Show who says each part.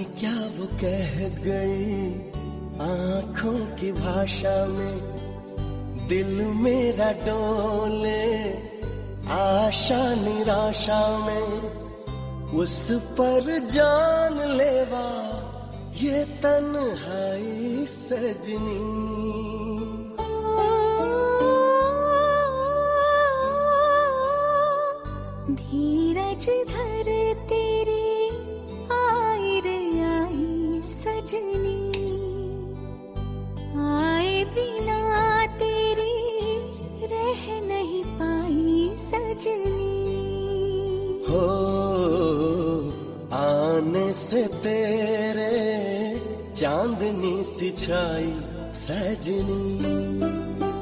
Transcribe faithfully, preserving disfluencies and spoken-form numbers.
Speaker 1: क्या वो कह गई आंखों की भाषा में, दिल मेरा डोले आशा निराशा में। उस पर जान लेवा ये तन्हाई सजनी।
Speaker 2: धीरज धर तेरी आई रे आई सजनी, आए बिना तेरी रह नहीं पाई सजनी।
Speaker 1: हो आने से तेरे चांदनी सी छाई सजनी।